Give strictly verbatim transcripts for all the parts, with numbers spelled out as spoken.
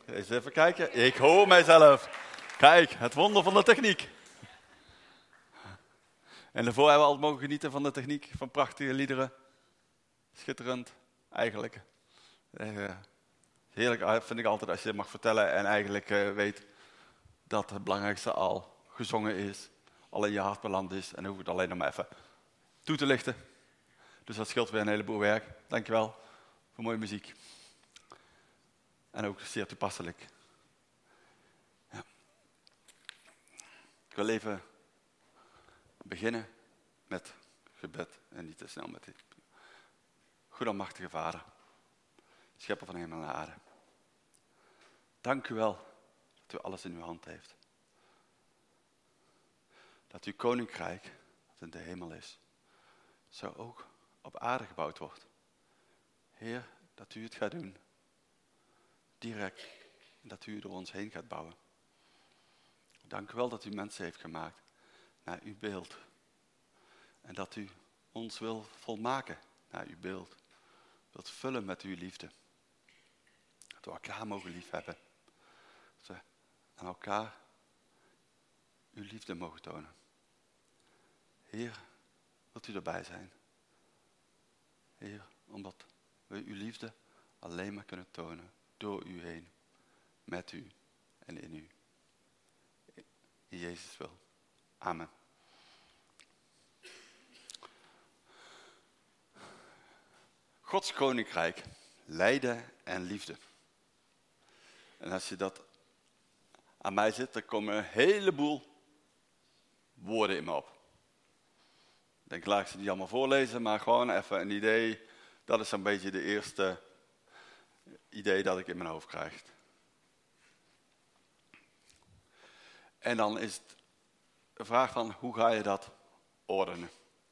Eens even kijken. Ik hoor mijzelf. Kijk, het wonder van de techniek. En daarvoor hebben we altijd mogen genieten van de techniek, van prachtige liederen. Schitterend, eigenlijk. Uh, heerlijk vind ik altijd als je mag vertellen en eigenlijk uh, weet dat het belangrijkste al gezongen is, al in je hart beland is. En dan hoef ik het alleen nog maar even toe te lichten. Dus dat scheelt weer een heleboel werk. Dankjewel voor mooie muziek. En ook zeer toepasselijk. Ja. Ik wil even beginnen met gebed en niet te snel met dit. Goedalmachtige Vader, schepper van hemel en aarde. Dank u wel dat u alles in uw hand heeft. Dat uw koninkrijk, dat in de hemel is, zo ook op aarde gebouwd wordt. Heer, dat u het gaat doen. Direct. En dat u door ons heen gaat bouwen. Dank u wel dat u mensen heeft gemaakt naar uw beeld. En dat u ons wil volmaken naar uw beeld. Wilt vullen met uw liefde. Dat we elkaar mogen liefhebben. Dat we aan elkaar uw liefde mogen tonen. Heer, wilt u erbij zijn? Heer, omdat we uw liefde alleen maar kunnen tonen door u heen. Met u en in u. In Jezus wil. Amen. Gods koninkrijk, lijden en liefde. En als je dat aan mij zit, dan komen een heleboel woorden in me op. Ik denk, laat ik ze niet allemaal voorlezen, maar gewoon even een idee. Dat is een beetje de eerste idee dat ik in mijn hoofd krijg. En dan is het de vraag van, hoe ga je dat ordenen?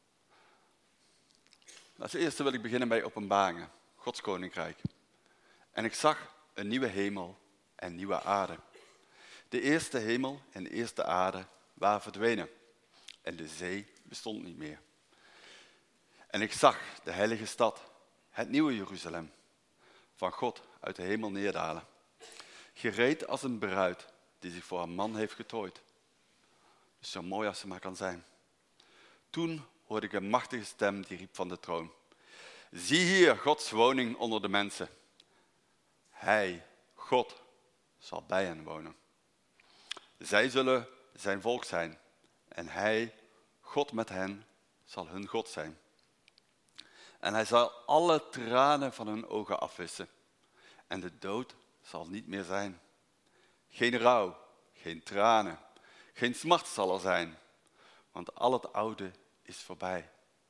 Als eerste wil ik beginnen bij Openbaringen, Gods koninkrijk. En ik zag een nieuwe hemel en nieuwe aarde. De eerste hemel en de eerste aarde waren verdwenen. En de zee bestond niet meer. En ik zag de heilige stad, het nieuwe Jeruzalem, van God uit de hemel neerdalen. Gereed als een bruid die zich voor een man heeft getooid. Dus zo mooi als ze maar kan zijn. Toen hoorde ik een machtige stem die riep van de troon. Zie hier Gods woning onder de mensen. Hij, God, zal bij hen wonen. Zij zullen zijn volk zijn. En hij, God met hen, zal hun God zijn. En hij zal alle tranen van hun ogen afwissen. En de dood zal niet meer zijn. Geen rouw, geen tranen, geen smart zal er zijn. Want al het oude is voorbij.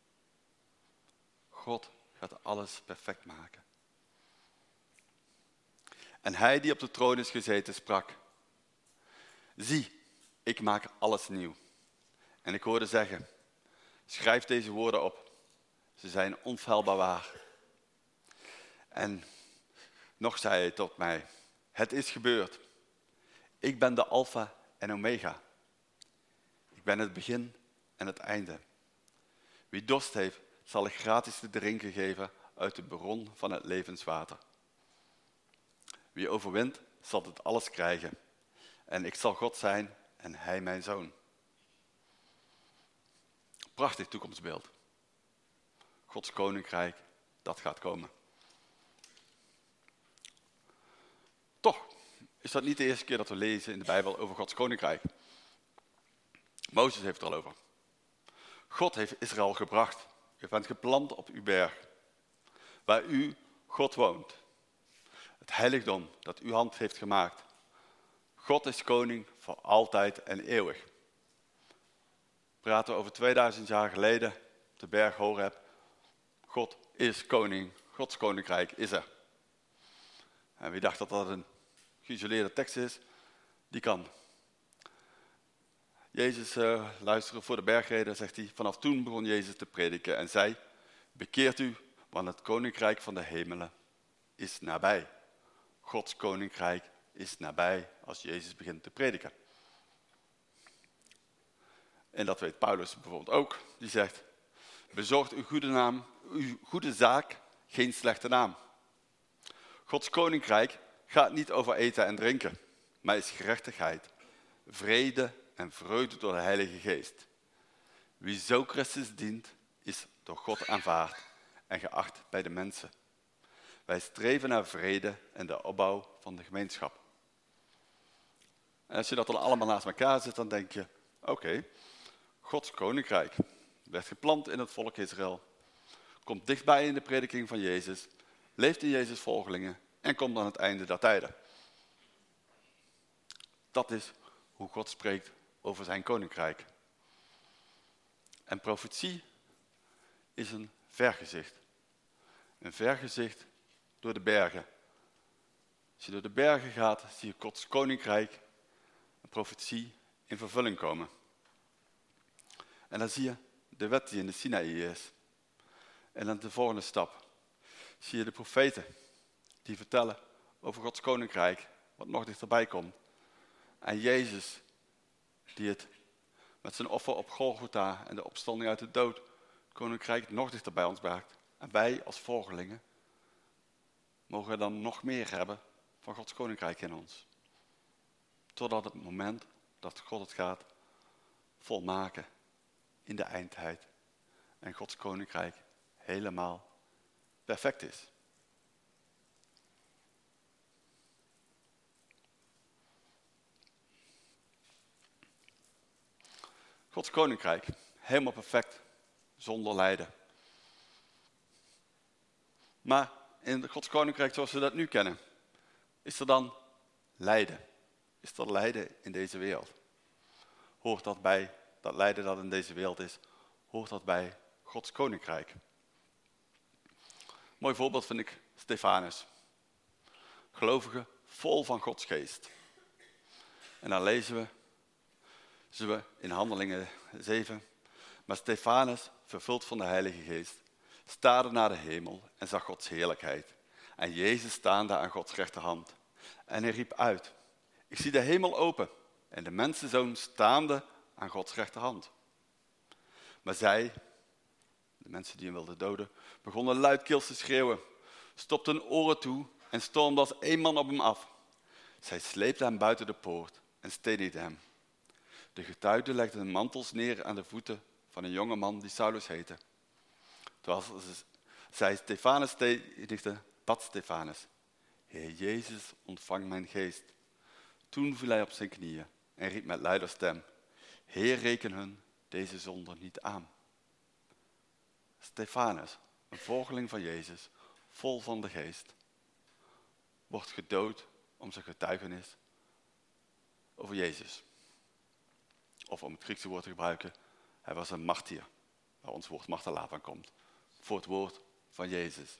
God gaat alles perfect maken. En hij die op de troon is gezeten sprak. Zie, ik maak alles nieuw. En ik hoorde zeggen, schrijf deze woorden op. Ze zijn onfeilbaar waar. En nog zei hij tot mij, het is gebeurd. Ik ben de Alpha en Omega. Ik ben het begin en het einde. Wie dorst heeft, zal ik gratis te drinken geven uit de bron van het levenswater. Wie overwint, zal dit alles krijgen. En ik zal God zijn en hij mijn zoon. Prachtig toekomstbeeld. Gods koninkrijk, dat gaat komen. Toch is dat niet de eerste keer dat we lezen in de Bijbel over Gods koninkrijk. Mozes heeft het er al over. God heeft Israël gebracht. U bent geplant op uw berg, waar u, God, woont. Het heiligdom dat uw hand heeft gemaakt. God is koning voor altijd en eeuwig. Praten we over tweeduizend jaar geleden op de berg Horeb. God is koning. Gods koninkrijk is er. En wie dacht dat dat een geïsoleerde tekst is, die kan. Jezus uh, luisterde voor de bergreden, zegt hij, vanaf toen begon Jezus te prediken en zei, bekeert u, want het koninkrijk van de hemelen is nabij. Gods koninkrijk is nabij als Jezus begint te prediken. En dat weet Paulus bijvoorbeeld ook. Die zegt, bezorgt uw goede naam, uw goede zaak geen slechte naam. Gods koninkrijk gaat niet over eten en drinken, maar is gerechtigheid, vrede en vreugde door de Heilige Geest. Wie zo Christus dient, is door God aanvaard en geacht bij de mensen. Wij streven naar vrede en de opbouw van de gemeenschap. En als je dat dan allemaal naast elkaar zet, dan denk je, oké, okay, Gods koninkrijk werd geplant in het volk Israël, komt dichtbij in de prediking van Jezus, leeft in Jezus' volgelingen en komt aan het einde der tijden. Dat is hoe God spreekt over zijn koninkrijk. En profetie is een vergezicht. Een vergezicht door de bergen. Als je door de bergen gaat, zie je Gods koninkrijk en profetie in vervulling komen. En dan zie je de wet die in de Sinaï is. En dan de volgende stap. Zie je de profeten die vertellen over Gods koninkrijk, wat nog dichterbij komt. En Jezus die het met zijn offer op Golgotha en de opstanding uit de dood, het koninkrijk nog dichter bij ons bracht. En wij als volgelingen mogen dan nog meer hebben van Gods koninkrijk in ons. Totdat het moment dat God het gaat volmaken in de eindtijd. En Gods koninkrijk helemaal perfect is. Gods koninkrijk, helemaal perfect, zonder lijden. Maar in Gods koninkrijk zoals we dat nu kennen, is er dan lijden? Is er lijden in deze wereld? Hoort dat bij, dat lijden dat in deze wereld is, hoort dat bij Gods koninkrijk? Mooi voorbeeld vind ik Stefanus. Gelovige vol van Gods geest. En dan lezen we, zien we in Handelingen zeven, maar Stefanus, vervuld van de Heilige Geest, staarde naar de hemel en zag Gods heerlijkheid. En Jezus staande aan Gods rechterhand. En hij riep uit, ik zie de hemel open en de mensenzoon staande aan Gods rechterhand. Maar zij, de mensen die hem wilden doden, begonnen luidkeels te schreeuwen, stopten hun oren toe en stormden als één man op hem af. Zij sleepten hem buiten de poort en stenigden hem. De getuigen legden hun mantels neer aan de voeten van een jonge man die Saulus heette. Terwijl zij Stefanus stenigden, bad Stefanus, Heer Jezus, ontvang mijn geest. Toen viel hij op zijn knieën en riep met luider stem, Heer, reken hun deze zonde niet aan. Stefanus, een volgeling van Jezus, vol van de geest, wordt gedood om zijn getuigenis over Jezus. Of om het Griekse woord te gebruiken, hij was een martyr, waar ons woord martelaar van komt, voor het woord van Jezus.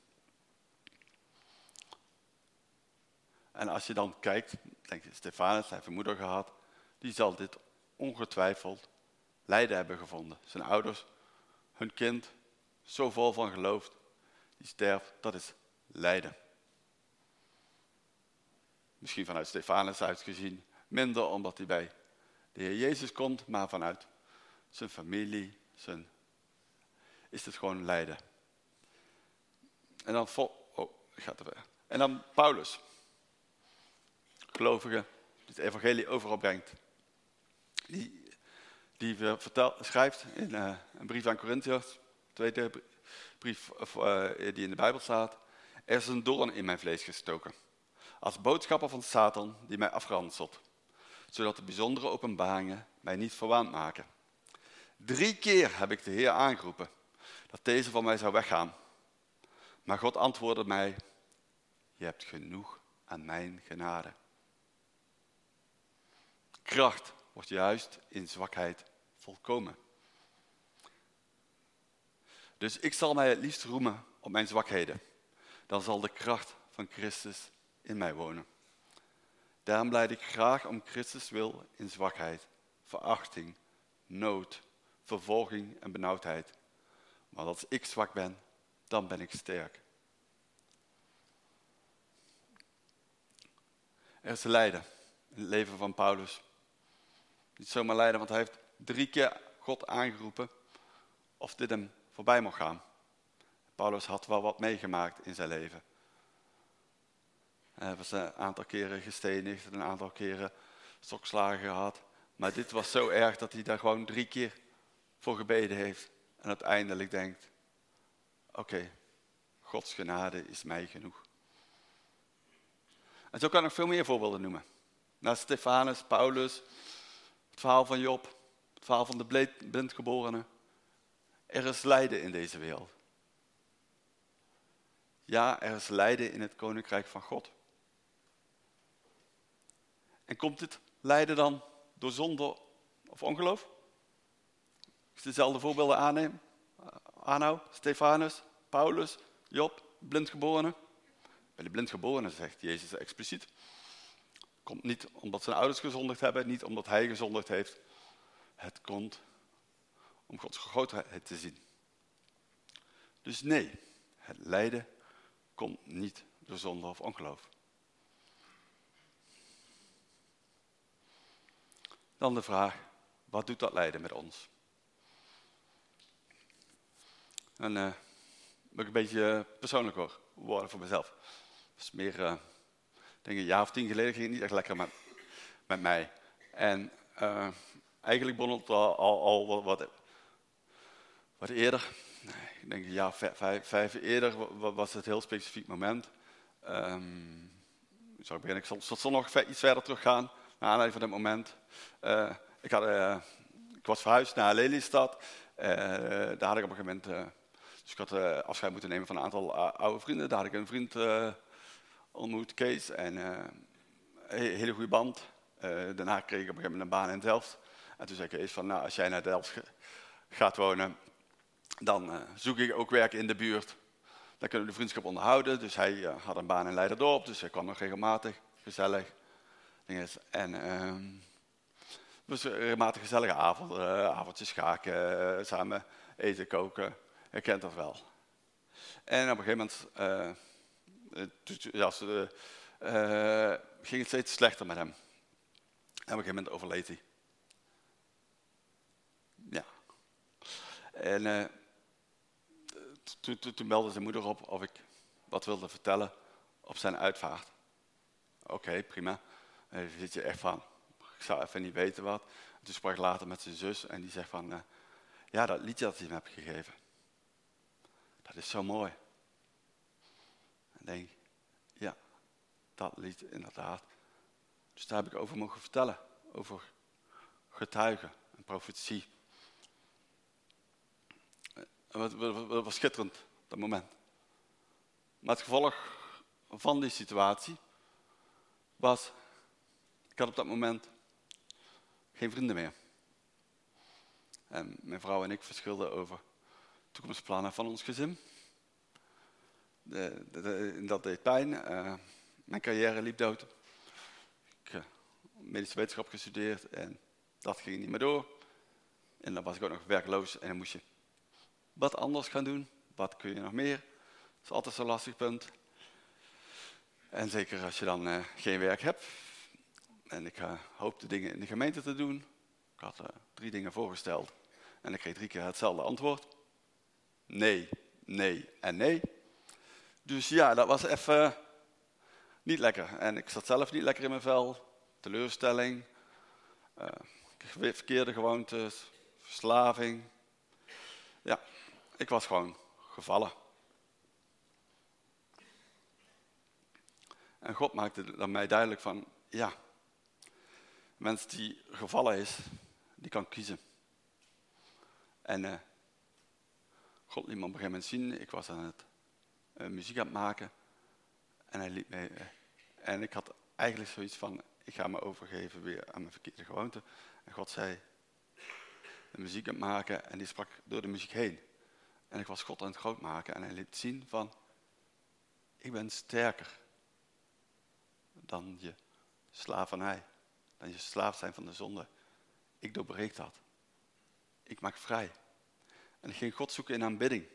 En als je dan kijkt, denk je, Stefanus, hij heeft een moeder gehad, die zal dit ongetwijfeld lijden hebben gevonden. Zijn ouders, hun kind, zo vol van geloof, die sterft, dat is lijden. Misschien vanuit Stefanus uitgezien, minder omdat hij bij de Heer Jezus komt, maar vanuit zijn familie, zijn, is het gewoon lijden. En dan, vol, oh, gaat er weer. En dan Paulus, gelovige, die het evangelie overal brengt. Die, die vertel, schrijft in uh, een brief aan Corinthiërs, tweede brief of, uh, die in de Bijbel staat. Er is een doorn in mijn vlees gestoken, als boodschapper van Satan die mij afranselt, zodat de bijzondere openbaringen mij niet verwaand maken. Drie keer heb ik de Heer aangeroepen dat deze van mij zou weggaan. Maar God antwoordde mij, je hebt genoeg aan mijn genade. Kracht wordt juist in zwakheid volkomen. Dus ik zal mij het liefst roemen op mijn zwakheden. Dan zal de kracht van Christus in mij wonen. Daarom lijd ik graag om Christus wil in zwakheid, verachting, nood, vervolging en benauwdheid. Maar als ik zwak ben, dan ben ik sterk. Er is lijden in het leven van Paulus. Niet zomaar lijden, want hij heeft drie keer God aangeroepen of dit hem voorbij mocht gaan. Paulus had wel wat meegemaakt in zijn leven. Hij hebben ze een aantal keren gestenigd, een aantal keren stokslagen gehad. Maar dit was zo erg dat hij daar gewoon drie keer voor gebeden heeft. En uiteindelijk denkt, oké, okay, Gods genade is mij genoeg. En zo kan ik nog veel meer voorbeelden noemen. Naast Stefanus, Paulus, het verhaal van Job, het verhaal van de blindgeborene. Er is lijden in deze wereld. Ja, er is lijden in het koninkrijk van God. En komt dit lijden dan door zonde of ongeloof? Als je dezelfde voorbeelden aanneemt, aanhoud, Stefanus, Paulus, Job, blindgeborene. Bij de blindgeborene zegt Jezus expliciet. Komt niet omdat zijn ouders gezondigd hebben, niet omdat hij gezondigd heeft. Het komt om Gods grootheid te zien. Dus nee, het lijden komt niet door zonde of ongeloof. Dan de vraag, wat doet dat lijden met ons? En uh, wil ik een beetje persoonlijk hoor, worden voor mezelf. Dat is meer, uh, ik denk een jaar of tien geleden ging het niet echt lekker met, met mij. En uh, eigenlijk begon het al, al, al wat, wat eerder. Ik denk een jaar vijf, vijf eerder was het een heel specifiek moment. Um, ik zou beginnen, ik zal, zal, zal nog iets verder teruggaan, naar aanleiding van dit moment. Uh, ik, had, uh, ik was verhuisd naar Lelystad. Uh, daar had ik op een gegeven moment... Uh, dus ik had uh, afscheid moeten nemen van een aantal uh, oude vrienden. Daar had ik een vriend uh, ontmoet, Kees. En uh, een hele goede band. Uh, daarna kreeg ik op een gegeven moment een baan in Delft. En toen zei Kees van, nou, als jij naar Delft ge- gaat wonen... dan uh, zoek ik ook werk in de buurt. Dan kunnen we de vriendschap onderhouden. Dus hij uh, had een baan in Leiderdorp. Dus hij kwam nog regelmatig, gezellig. En uh, dus regelmatig gezellige avonden. Uh, avondjes schaken, uh, samen eten, koken. Je kent dat wel. En op een gegeven moment uh, ja, uh, uh, ging het steeds slechter met hem. En op een gegeven moment overleed hij. Ja. En uh, toen, toen, toen belde zijn moeder op of ik wat wilde vertellen op zijn uitvaart. Oké, okay, prima. En dan zit je echt van, ik zou even niet weten wat. En toen sprak ik later met zijn zus en die zegt van, uh, ja, dat liedje dat hij me hebt gegeven. Dat is zo mooi. En denk, ja, dat lied inderdaad. Dus daar heb ik over mogen vertellen. Over getuigen en profetie. En wat, wat, wat was schitterend, dat moment. Maar het gevolg van die situatie was, ik had op dat moment geen vrienden meer. En mijn vrouw en ik verschilden over toekomstplannen van ons gezin. De, de, de, dat deed pijn. Uh, mijn carrière liep dood. Ik heb uh, medische wetenschap gestudeerd en dat ging niet meer door. En dan was ik ook nog werkloos en dan moest je wat anders gaan doen. Wat kun je nog meer? Dat is altijd zo'n lastig punt. En zeker als je dan uh, geen werk hebt. En ik uh, hoopte dingen in de gemeente te doen. Ik had uh, drie dingen voorgesteld. En ik kreeg drie keer hetzelfde antwoord. Nee, nee en nee. Dus ja, dat was even niet lekker. En ik zat zelf niet lekker in mijn vel. Teleurstelling. Uh, verkeerde gewoontes. Verslaving. Ja, ik was gewoon gevallen. En God maakte dan mij duidelijk van, ja, een mens die gevallen is, die kan kiezen. En uh, God liet me op een gegeven moment zien, ik was aan het uh, muziek aan het maken. En hij liet mij, uh, en ik had eigenlijk zoiets van, ik ga me overgeven weer aan mijn verkeerde gewoonte. En God zei, de muziek aan het maken en die sprak door de muziek heen. En ik was God aan het groot maken en hij liet zien van, ik ben sterker dan je slavernij, dan je slaaf zijn van de zonde. Ik doorbreek dat. Ik maak vrij. En ik ging God zoeken in aanbidding.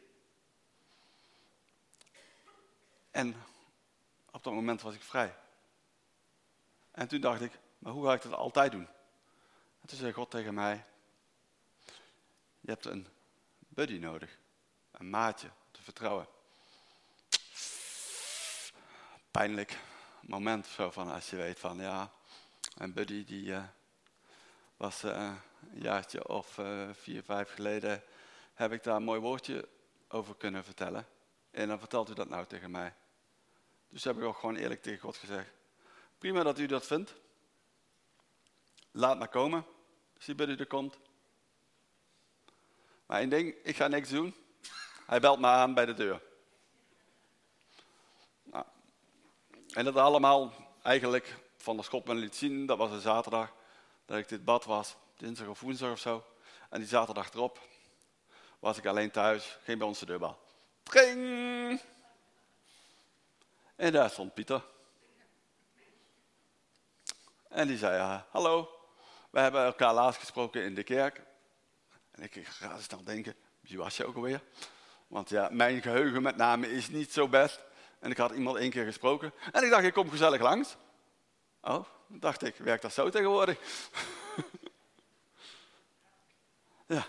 En op dat moment was ik vrij. En toen dacht ik, maar hoe ga ik dat altijd doen? En toen zei God tegen mij, je hebt een buddy nodig. Een maatje te vertrouwen. Pijnlijk. moment zo van als je weet van ja, een buddy die uh, was uh, een jaartje of uh, vier, vijf geleden, heb ik daar een mooi woordje over kunnen vertellen. En dan vertelt u dat nou tegen mij. Dus heb ik ook gewoon eerlijk tegen God gezegd. Prima dat u dat vindt. Laat maar komen, als die buddy er komt. Maar één ding, ik ga niks doen. Hij belt me aan bij de deur. Nou, en dat allemaal eigenlijk van de schot me liet zien. Dat was een zaterdag dat ik dit bad was. Dinsdag of woensdag of zo. En die zaterdag erop was ik alleen thuis. Ging bij ons de deurbel. Tring! En daar stond Pieter. En die zei, ja, hallo. We hebben elkaar laatst gesproken in de kerk. En ik ga snel denken, wie was je ook alweer? Want ja, mijn geheugen met name is niet zo best. En ik had iemand één keer gesproken. En ik dacht, ik kom gezellig langs. Oh, dacht ik, werkt dat zo tegenwoordig? Ja.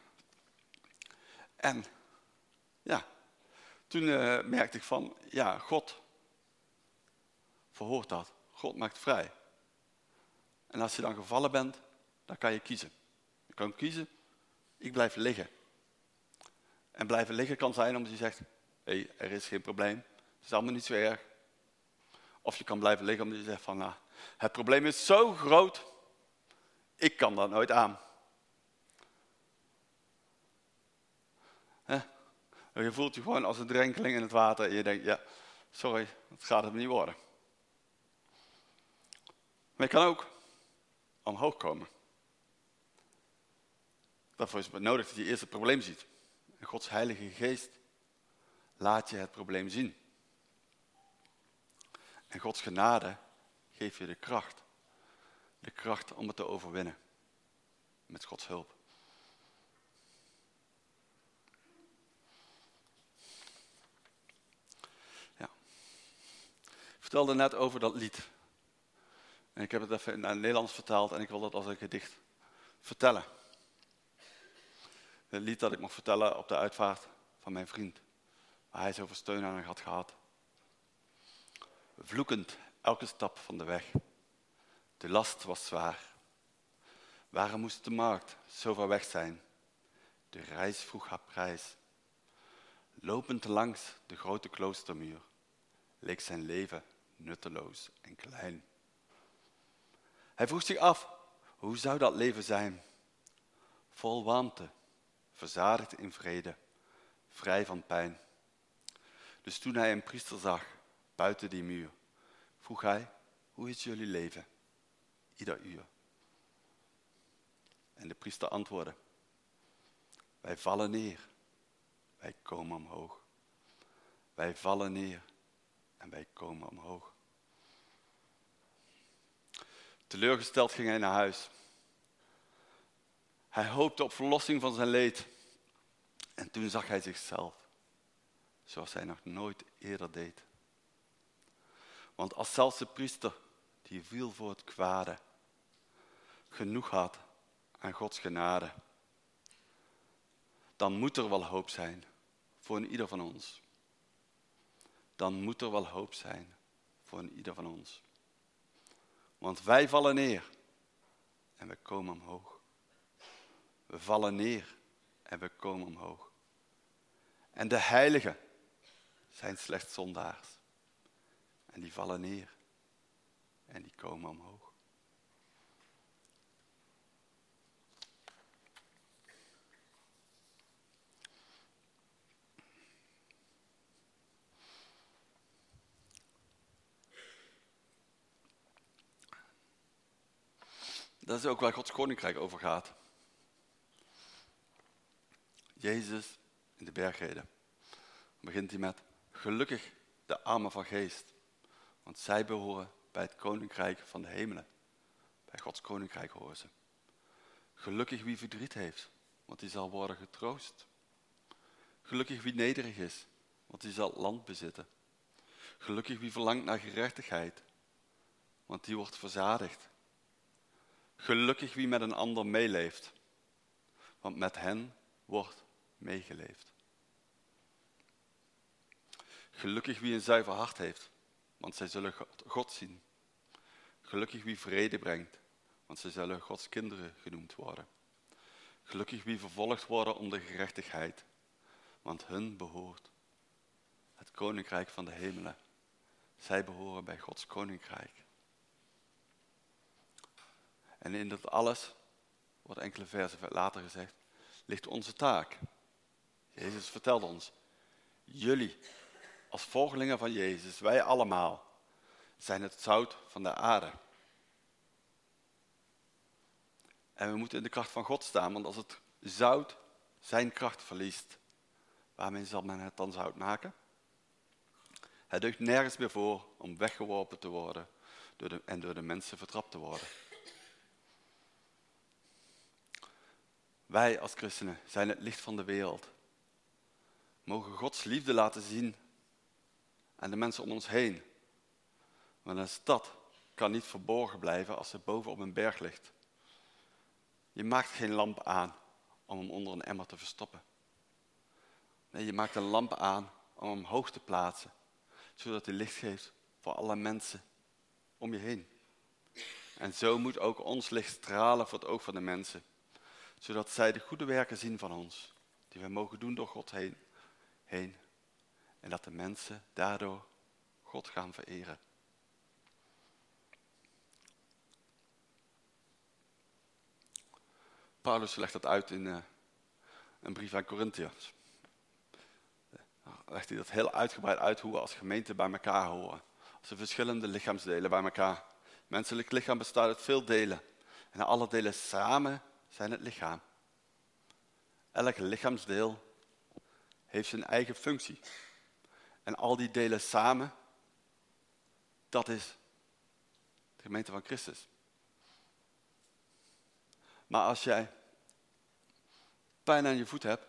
En ja, toen uh, merkte ik van, ja, God verhoort dat. God maakt vrij. En als je dan gevallen bent, dan kan je kiezen. Je kan kiezen, ik blijf liggen. En blijven liggen kan zijn omdat je zegt, hé, hey, er is geen probleem. Het is allemaal niet zo erg. Of je kan blijven liggen omdat je zegt van, nou, het probleem is zo groot, ik kan dat nooit aan. He? Je voelt je gewoon als een drenkeling in het water en je denkt, ja, sorry, dat gaat het niet worden. Maar je kan ook omhoog komen. Daarvoor is het nodig dat je eerst het probleem ziet. En Gods Heilige Geest laat je het probleem zien. En Gods genade geeft je de kracht. De kracht om het te overwinnen. Met Gods hulp. Ja. Ik vertelde net over dat lied. En ik heb het even naar het Nederlands vertaald en ik wil dat als een gedicht vertellen. Het lied dat ik mocht vertellen op de uitvaart van mijn vriend. Waar hij zoveel steun aan had gehad. Vloekend elke stap van de weg. De last was zwaar. Waarom moest de markt zo ver weg zijn? De reis vroeg haar prijs. Lopend langs de grote kloostermuur leek zijn leven nutteloos en klein. Hij vroeg zich af, hoe zou dat leven zijn? Vol warmte, verzadigd in vrede, vrij van pijn. Dus toen hij een priester zag, buiten die muur, vroeg hij, hoe is jullie leven? Ieder uur. En de priester antwoordde, wij vallen neer, wij komen omhoog. Wij vallen neer en wij komen omhoog. Teleurgesteld ging hij naar huis. Hij hoopte op verlossing van zijn leed. En toen zag hij zichzelf, zoals hij nog nooit eerder deed. Want als zelfs de priester, die viel voor het kwade, genoeg had aan Gods genade, dan moet er wel hoop zijn voor een ieder van ons. Dan moet er wel hoop zijn voor een ieder van ons. Want wij vallen neer en we komen omhoog. We vallen neer en we komen omhoog. En de heiligen zijn slechts zondaars. En die vallen neer en die komen omhoog. Dat is ook waar Gods koninkrijk over gaat. Jezus in de bergreden begint hij met, gelukkig de armen van geest, want zij behoren bij het koninkrijk van de hemelen. Bij Gods koninkrijk horen ze. Gelukkig wie verdriet heeft, want die zal worden getroost. Gelukkig wie nederig is, want die zal land bezitten. Gelukkig wie verlangt naar gerechtigheid, want die wordt verzadigd. Gelukkig wie met een ander meeleeft, want met hen wordt meegeleefd. Gelukkig wie een zuiver hart heeft, want zij zullen God zien. Gelukkig wie vrede brengt, want zij zullen Gods kinderen genoemd worden. Gelukkig wie vervolgd worden om de gerechtigheid, want hun behoort het koninkrijk van de hemelen. Zij behoren bij Gods koninkrijk. En in dat alles, wordt enkele versen later gezegd, ligt onze taak. Jezus vertelde ons, jullie als volgelingen van Jezus, wij allemaal, zijn het zout van de aarde. En we moeten in de kracht van God staan, want als het zout zijn kracht verliest, waarmee zal men het dan zout maken? Het deugt nergens meer voor om weggeworpen te worden door de, en door de mensen vertrapt te worden. Wij als christenen zijn het licht van de wereld. Mogen Gods liefde laten zien aan de mensen om ons heen. Want een stad kan niet verborgen blijven als ze boven op een berg ligt. Je maakt geen lamp aan om hem onder een emmer te verstoppen. Nee, je maakt een lamp aan om hem hoog te plaatsen, zodat hij licht geeft voor alle mensen om je heen. En zo moet ook ons licht stralen voor het oog van de mensen, zodat zij de goede werken zien van ons, die wij mogen doen door God heen, heen. En dat de mensen daardoor God gaan vereren. Paulus legt dat uit in uh, een brief aan Corinthiërs. Dan legt hij dat heel uitgebreid uit hoe we als gemeente bij elkaar horen. Als de verschillende lichaamsdelen bij elkaar. Het menselijk lichaam bestaat uit veel delen. En alle delen samen zijn het lichaam. Elk lichaamsdeel heeft zijn eigen functie. En al die delen samen, dat is de gemeente van Christus. Maar als jij pijn aan je voet hebt,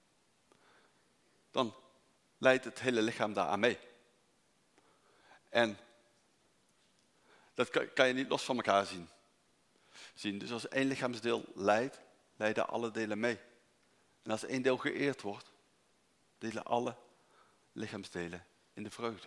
dan leidt het hele lichaam daaraan mee. En dat kan, kan je niet los van elkaar zien. zien. Dus als één lichaamsdeel lijdt, lijden alle delen mee. En als één deel geëerd wordt, delen alle lichaamsdelen in de vreugde.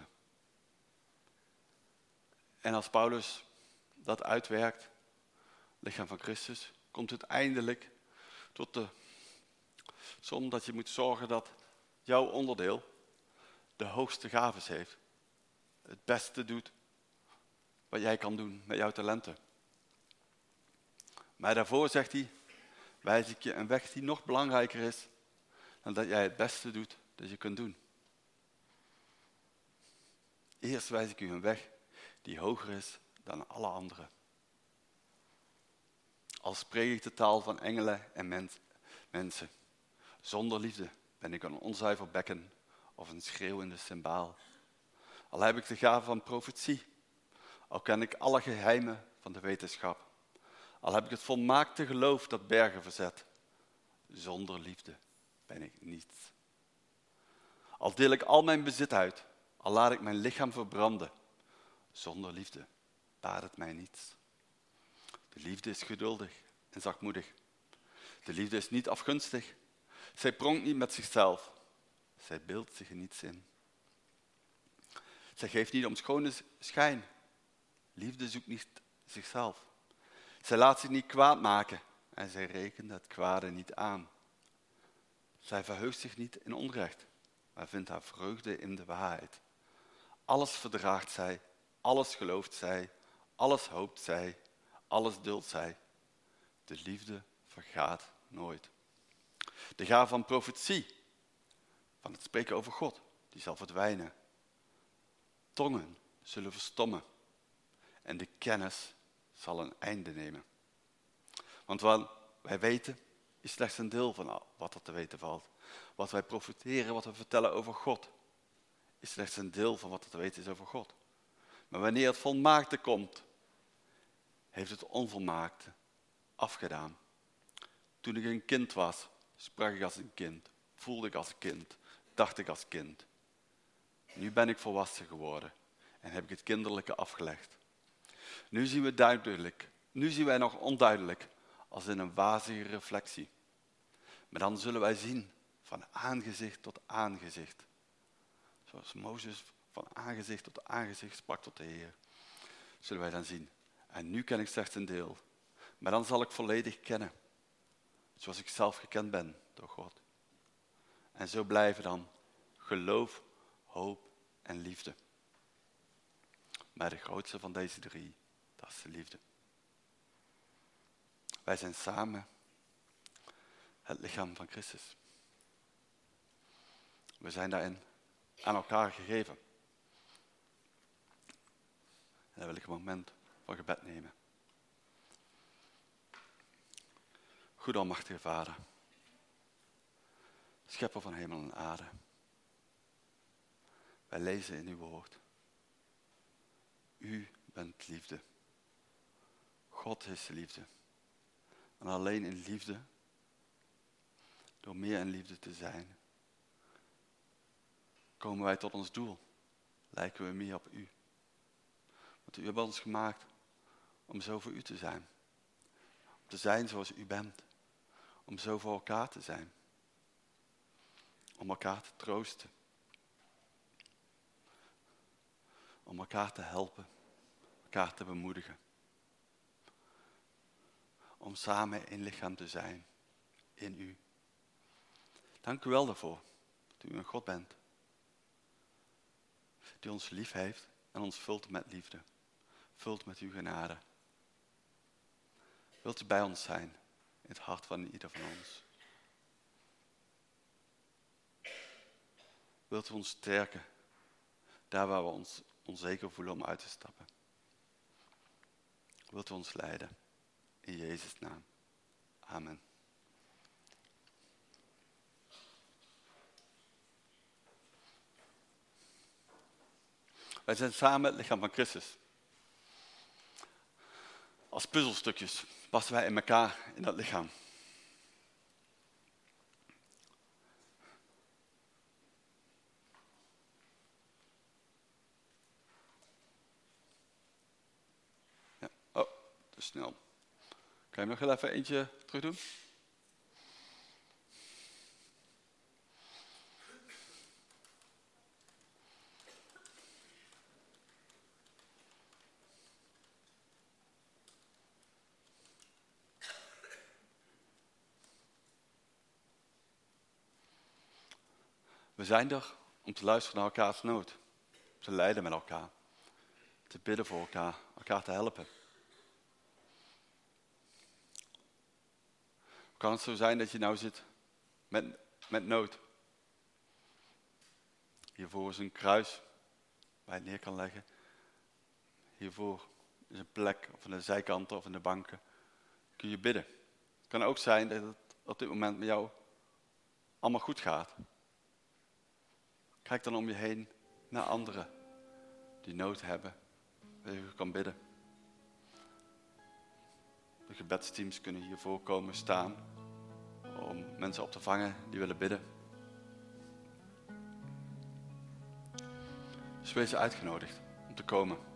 En als Paulus dat uitwerkt, lichaam van Christus, komt het eindelijk tot de som dat je moet zorgen dat jouw onderdeel de hoogste gaves heeft. Het beste doet wat jij kan doen met jouw talenten. Maar daarvoor zegt hij, wijs ik je een weg die nog belangrijker is dan dat jij het beste doet dat je kunt doen. Eerst wijs ik u een weg die hoger is dan alle anderen. Al spreek ik de taal van engelen en mens, mensen. Zonder liefde ben ik een onzuiver bekken of een schreeuwende cymbaal. Al heb ik de gave van profetie, al ken ik alle geheimen van de wetenschap. Al heb ik het volmaakte geloof dat bergen verzet. Zonder liefde ben ik niets. Al deel ik al mijn bezit uit, al laat ik mijn lichaam verbranden. Zonder liefde baat het mij niets. De liefde is geduldig en zachtmoedig. De liefde is niet afgunstig. Zij pronkt niet met zichzelf. Zij beeldt zich in niets in. Zij geeft niet om schone schijn. Liefde zoekt niet zichzelf. Zij laat zich niet kwaad maken en zij rekent het kwade niet aan. Zij verheugt zich niet in onrecht, maar vindt haar vreugde in de waarheid. Alles verdraagt zij, alles gelooft zij, alles hoopt zij, alles duldt zij. De liefde vergaat nooit. De gave van profetie, van het spreken over God, die zal verdwijnen. Tongen zullen verstommen en de kennis zal een einde nemen. Want wat wij weten is slechts een deel van wat er te weten valt. Wat wij profiteren, wat we vertellen over God, is slechts een deel van wat er te weten is over God. Maar wanneer het volmaakte komt, heeft het onvolmaakte afgedaan. Toen ik een kind was, sprak ik als een kind, voelde ik als een kind, dacht ik als kind. Nu ben ik volwassen geworden en heb ik het kinderlijke afgelegd. Nu zien we duidelijk, nu zien wij nog onduidelijk, als in een wazige reflectie. Maar dan zullen wij zien van aangezicht tot aangezicht. Zoals Mozes van aangezicht tot aangezicht sprak tot de Heer, zullen wij dan zien. En nu ken ik slechts een deel, maar dan zal ik volledig kennen, zoals ik zelf gekend ben door God. En zo blijven dan geloof, hoop en liefde. Maar de grootste van deze drie, dat is de liefde. Wij zijn samen het lichaam van Christus. We zijn daarin aan elkaar gegeven. En dan wil ik een moment van gebed nemen. Goede almachtige Vader, schepper van hemel en aarde. Wij lezen in uw woord. U bent liefde. God is liefde. En alleen in liefde, door meer in liefde te zijn, komen wij tot ons doel. Lijken we meer op u. Want u hebt ons gemaakt om zo voor u te zijn. Om te zijn zoals u bent. Om zo voor elkaar te zijn. Om elkaar te troosten. Om elkaar te helpen. Elkaar te bemoedigen. Om samen één lichaam te zijn. In u. Dank u wel daarvoor. Dat u een God bent. Die ons lief heeft en ons vult met liefde. Vult met uw genade. Wilt u bij ons zijn. In het hart van ieder van ons. Wilt u ons sterken. Daar waar we ons onzeker voelen om uit te stappen. Wilt u ons leiden. In Jezus' naam. Amen. Wij zijn samen het lichaam van Christus. Als puzzelstukjes passen wij in elkaar in dat lichaam. Ja. Oh, te snel. Kan je nog wel even eentje terug doen? We zijn er om te luisteren naar elkaars nood. Te lijden met elkaar. Te bidden voor elkaar. Elkaar te helpen. Kan het zo zijn dat je nou zit met, met nood? Hiervoor is een kruis waar je het neer kan leggen. Hiervoor is een plek of aan de zijkanten of aan de banken. Kun je bidden. Het kan ook zijn dat het op dit moment met jou allemaal goed gaat. Kijk dan om je heen naar anderen die nood hebben, waar je kan bidden. De gebedsteams kunnen hiervoor komen staan om mensen op te vangen die willen bidden. Dus wees uitgenodigd om te komen.